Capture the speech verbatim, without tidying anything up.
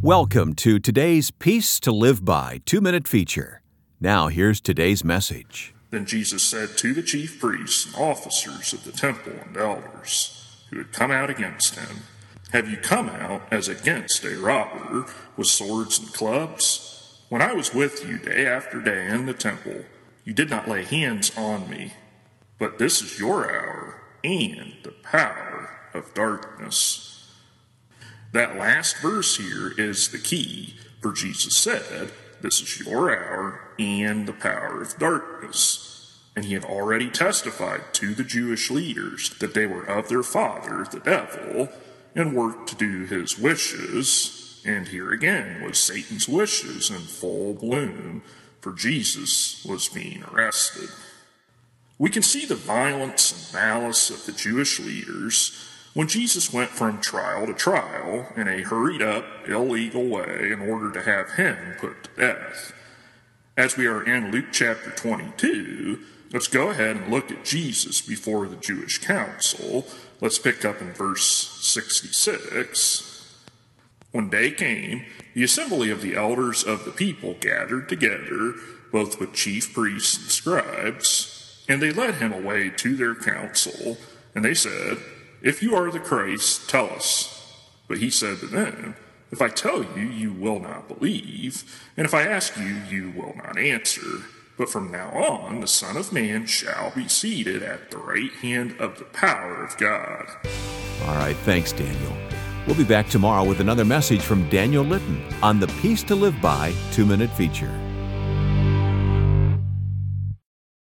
Welcome to today's Peace to Live By two-minute feature. Now here's today's message. Then Jesus said to the chief priests and officers of the temple and elders who had come out against him, "Have you come out as against a robber with swords and clubs? When I was with you day after day in the temple, you did not lay hands on me. But this is your hour and the power of darkness." That last verse here is the key, for Jesus said, "This is your hour and the power of darkness." And he had already testified to the Jewish leaders that they were of their father, the devil, and worked to do his wishes. And here again was Satan's wishes in full bloom, for Jesus was being arrested. We can see the violence and malice of the Jewish leaders when Jesus went from trial to trial in a hurried-up, illegal way in order to have him put to death. As we are in Luke chapter twenty-two, let's go ahead and look at Jesus before the Jewish council. Let's pick up in verse sixty-six. When day came, the assembly of the elders of the people gathered together, both with chief priests and scribes, and they led him away to their council, and they said, "If you are the Christ, tell us." But he said to them, "If I tell you, you will not believe, and if I ask you, you will not answer. But from now on, the Son of Man shall be seated at the right hand of the power of God." All right, thanks, Daniel. We'll be back tomorrow with another message from Daniel Litton on the Peace to Live By two-minute feature.